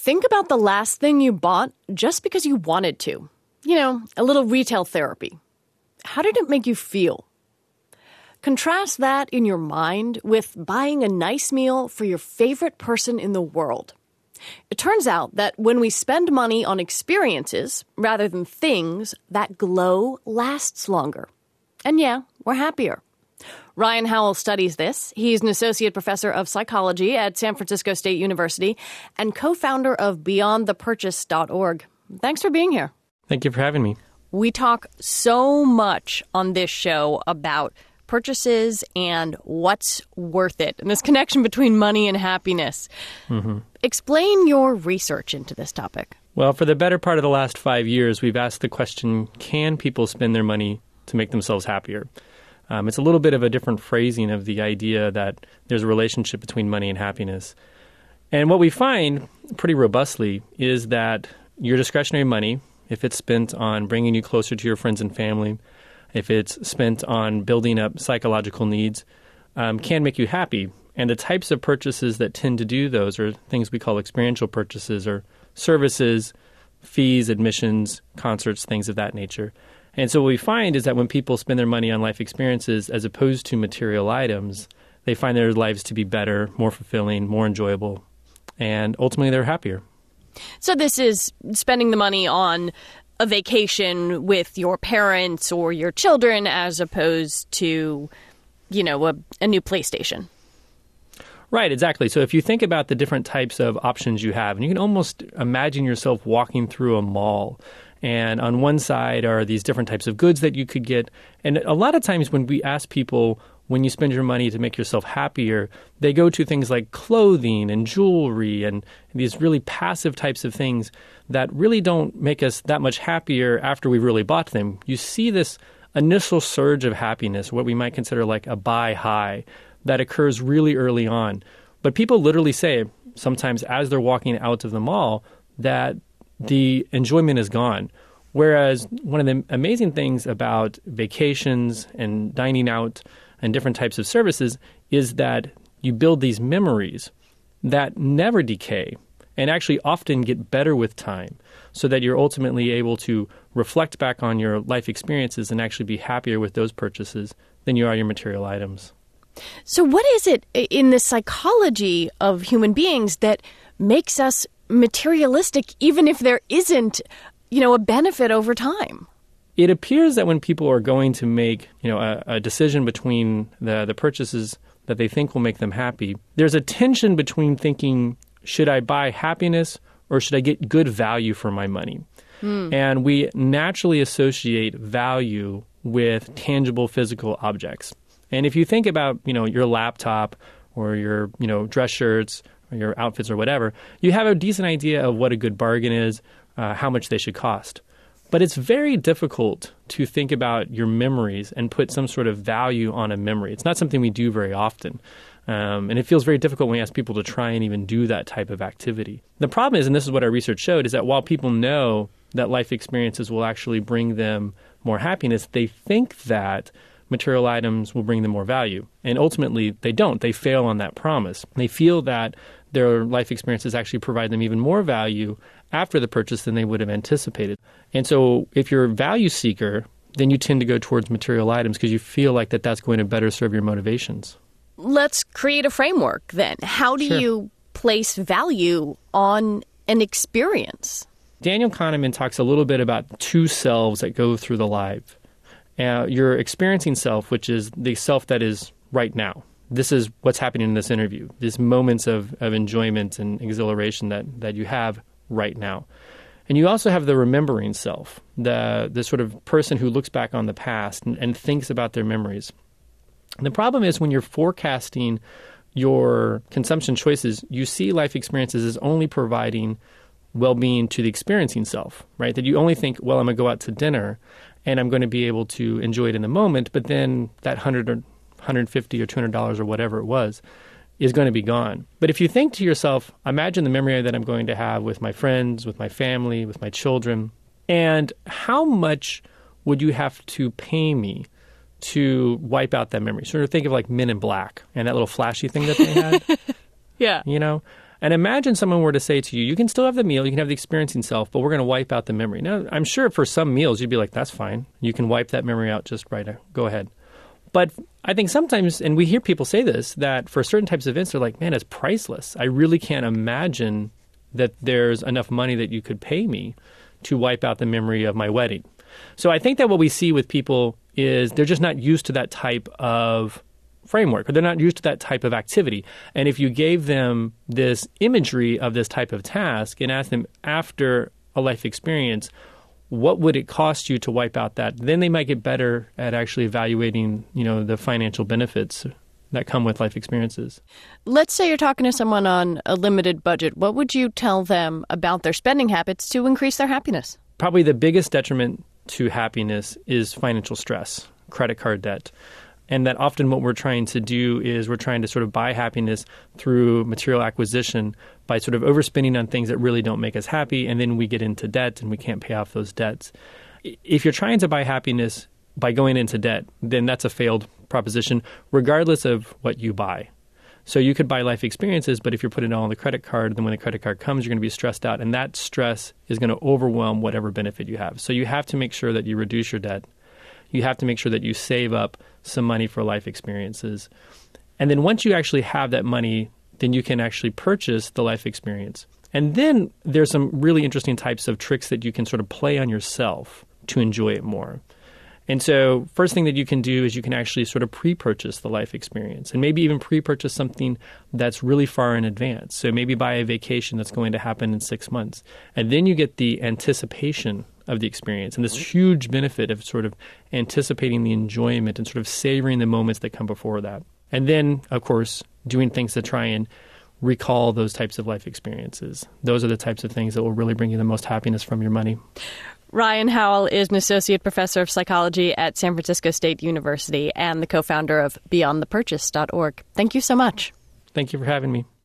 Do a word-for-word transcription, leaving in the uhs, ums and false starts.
Think about the last thing you bought just because you wanted to. You know, a little retail therapy. How did it make you feel? Contrast that in your mind with buying a nice meal for your favorite person in the world. It turns out that when we spend money on experiences rather than things, that glow lasts longer. And yeah, we're happier. Ryan Howell studies this. He's an associate professor of psychology at San Francisco State University and co-founder of beyond the purchase dot org. Thanks for being here. Thank you for having me. We talk so much on this show about purchases and what's worth it, and this connection between money and happiness. Mm-hmm. Explain your research into this topic. Well, for the better part of the last five years, we've asked the question, can people spend their money to make themselves happier? Um, it's a little bit of a different phrasing of the idea that there's a relationship between money and happiness. And what we find pretty robustly is that your discretionary money, if it's spent on bringing you closer to your friends and family, if it's spent on building up psychological needs, um, can make you happy. And the types of purchases that tend to do those are things we call experiential purchases or services, fees, admissions, concerts, things of that nature. And so what we find is that when people spend their money on life experiences as opposed to material items, they find their lives to be better, more fulfilling, more enjoyable, and ultimately they're happier. So this is spending the money on a vacation with your parents or your children as opposed to, you know, a, a new PlayStation. Right, exactly. So if you think about the different types of options you have, and you can almost imagine yourself walking through a mall, and on one side are these different types of goods that you could get. And a lot of times when we ask people, when you spend your money to make yourself happier, they go to things like clothing and jewelry and these really passive types of things that really don't make us that much happier after we really bought them. You see this initial surge of happiness, what we might consider like a buy high, that occurs really early on. But people literally say, sometimes as they're walking out of the mall, that the enjoyment is gone. Whereas one of the amazing things about vacations and dining out and different types of services is that you build these memories that never decay and actually often get better with time so that you're ultimately able to reflect back on your life experiences and actually be happier with those purchases than you are your material items. So what is it in the psychology of human beings that makes us materialistic even if there isn't, you know, a benefit over time? It appears that when people are going to make, you know, a, a decision between the, the purchases that they think will make them happy, there's a tension between thinking, should I buy happiness or should I get good value for my money? Mm. And we naturally associate value with tangible physical objects. And if you think about, you know, your laptop or your, you know, dress shirts or your outfits or whatever, you have a decent idea of what a good bargain is, uh, how much they should cost. But it's very difficult to think about your memories and put some sort of value on a memory. It's not something we do very often. Um, and it feels very difficult when we ask people to try and even do that type of activity. The problem is, and this is what our research showed, is that while people know that life experiences will actually bring them more happiness, they think that material items will bring them more value. And ultimately, they don't. They fail on that promise. They feel that their life experiences actually provide them even more value after the purchase than they would have anticipated. And so if you're a value seeker, then you tend to go towards material items because you feel like that that's going to better serve your motivations. Let's create a framework then. How do Sure. you place value on an experience? Daniel Kahneman talks a little bit about two selves that go through the life. Uh, your experiencing self, which is the self that is right now. This is what's happening in this interview, these moments of, of enjoyment and exhilaration that, that you have right now. And you also have the remembering self, the, the sort of person who looks back on the past and, and thinks about their memories. And the problem is when you're forecasting your consumption choices, you see life experiences as only providing well-being to the experiencing self, right? That you only think, well, I'm going to go out to dinner and I'm going to be able to enjoy it in the moment, but then that one hundred or one hundred fifty or two hundred dollars or whatever it was is going to be gone. But if you think to yourself, imagine the memory that I'm going to have with my friends, with my family, with my children, and how much would you have to pay me to wipe out that memory? Sort of think of like Men in Black and that little flashy thing that they had. Yeah. You know, And imagine someone were to say to you, you can still have the meal, you can have the experiencing self, but we're going to wipe out the memory. Now, I'm sure for some meals you'd be like, that's fine. You can wipe that memory out just right. Go ahead. But I think sometimes, and we hear people say this, that for certain types of events, they're like, man, it's priceless. I really can't imagine that there's enough money that you could pay me to wipe out the memory of my wedding. So I think that what we see with people is they're just not used to that type of framework, or they're not used to that type of activity. And if you gave them this imagery of this type of task and asked them after a life experience, what would it cost you to wipe out that? Then they might get better at actually evaluating, you know, the financial benefits that come with life experiences. Let's say you're talking to someone on a limited budget. What would you tell them about their spending habits to increase their happiness? Probably the biggest detriment to happiness is financial stress, credit card debt. And that often what we're trying to do is we're trying to sort of buy happiness through material acquisition by sort of overspending on things that really don't make us happy. And then we get into debt and we can't pay off those debts. If you're trying to buy happiness by going into debt, then that's a failed proposition, regardless of what you buy. So you could buy life experiences, but if you're putting it all on the credit card, then when the credit card comes, you're going to be stressed out. And that stress is going to overwhelm whatever benefit you have. So you have to make sure that you reduce your debt. You have to make sure that you save up some money for life experiences. And then once you actually have that money, then you can actually purchase the life experience. And then there's some really interesting types of tricks that you can sort of play on yourself to enjoy it more. And so first thing that you can do is you can actually sort of pre-purchase the life experience, and maybe even pre-purchase something that's really far in advance. So maybe buy a vacation that's going to happen in six months. And then you get the anticipation of the experience and this huge benefit of sort of anticipating the enjoyment and sort of savoring the moments that come before that. And then, of course, doing things to try and recall those types of life experiences. Those are the types of things that will really bring you the most happiness from your money. Ryan Howell is an associate professor of psychology at San Francisco State University and the co-founder of beyond the purchase dot org. Thank you so much. Thank you for having me.